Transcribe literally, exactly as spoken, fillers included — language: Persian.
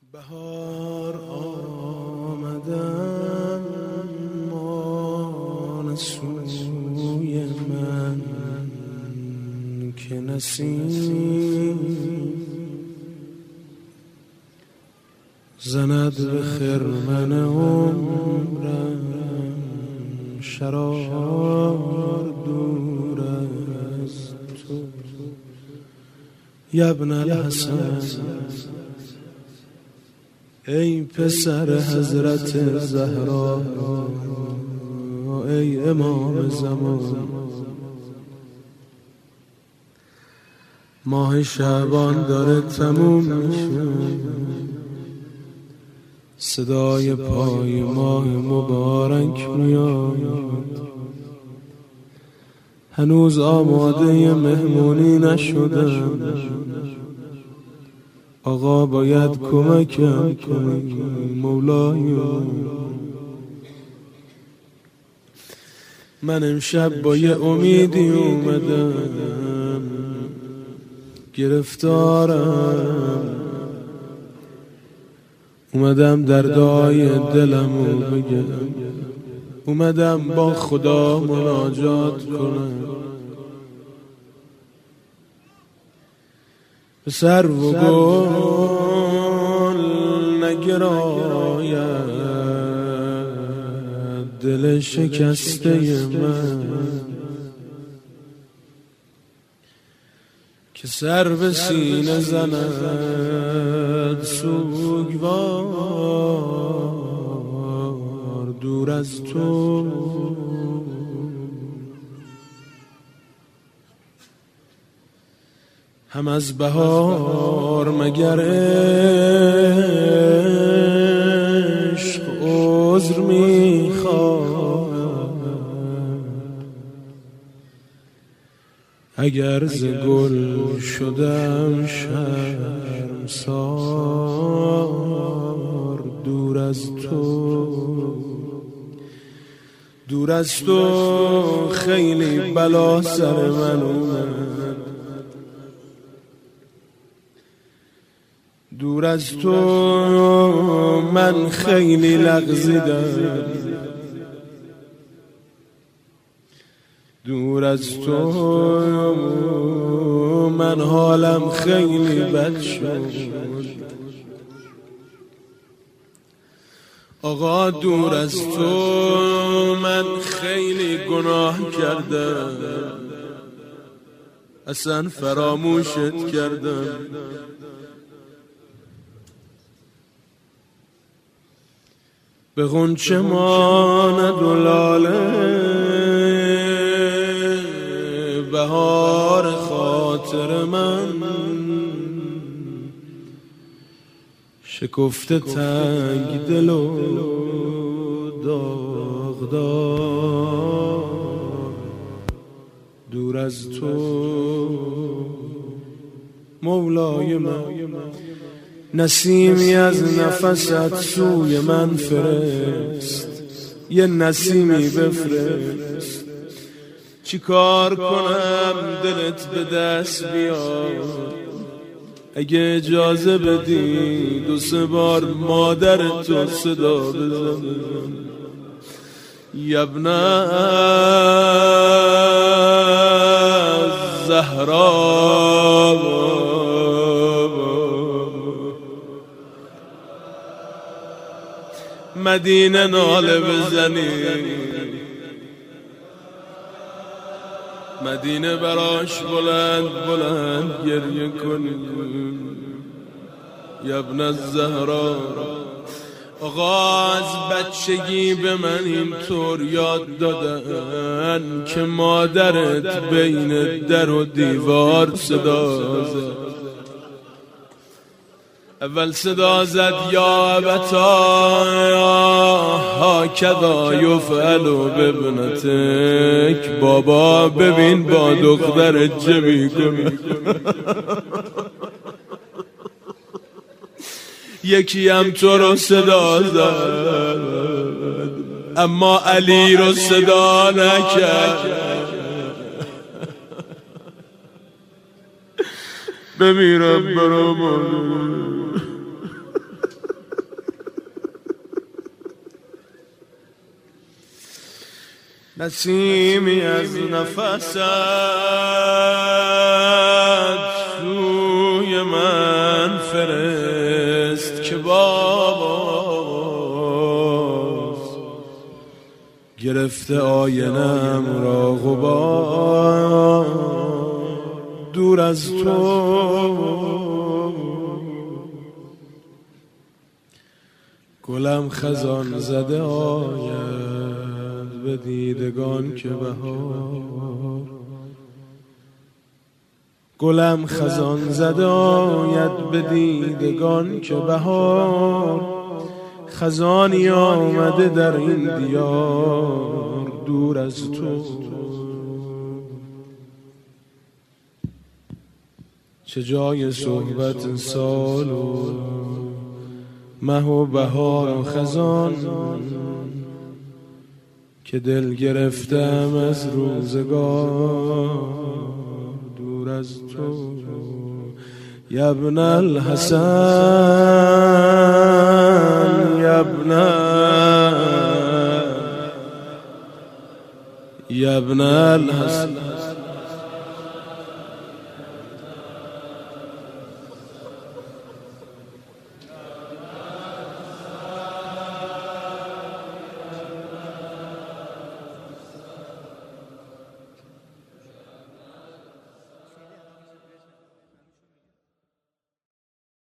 بهار آمدم مان سوی من که نسیم زند به خرمن عمرم شرار دور از تو یبن الحسن ای پسر حضرت زهرا ای امام زمان ماه شعبان داره تموم میشه صدای پای ماه مبارک میاد هنوز آماده مهمونی نشدم آقا باید کمکم کنی مولای من امشب با یه امیدی اومدم گرفتارم اومدم دردای دلمو بگم اومدم با خدا مناجات کنم به سر و گل نگراید دل شکسته من که سر به سینه زند سوگوار دور از تو هم از بهار مگر عشق عذر میخواد اگر ز گل شدم شرمسار دور از تو دور از تو خیلی بلا سر من اومد دور از تو من خیلی لغزیدم دور از تو من حالم خیلی بد شد آقا دور از تو من خیلی گناه کردم اصلا فراموشت کردم به غنچه ماند و لاله بهار خاطر من شکفته تنگ دل و داغدار دور از تو مولای من نسیمی از نفست سوی من فرست یه نسیمی بفرست چی کار کنم دلت به دست بیاد اگه اجازه بدی دو سه بار مادر تو صدا بزن یبن زهرا مدینه ناله بزنی مدینه براش بلند بلند گریه کنی یبن الزهرا آقا از بچگی به من اینطور یاد دادن که مادرت بین در و دیوار صدا زد اول صدا زد یا ابتا هاکذا یفعل بابنتک بابا ببین با دخترت چه میکنه یکی هم تو رو صدا زد اما علی رو صدا نکرد بمیرم برام نسیمی از نفست سوی من فرست که باز گرفته آینم را غبار دور از تو. گلم خزان زده آید به دیدگان که بهار، گلم خزان زده آید به دیدگان که بهار، خزانی آمده در این دیار دور از تو. چه جای صحبت سال و مه و بهار و خزان که دل گرفتم از روزگار دور از تو. یبن الحسن یبن یبن الحسن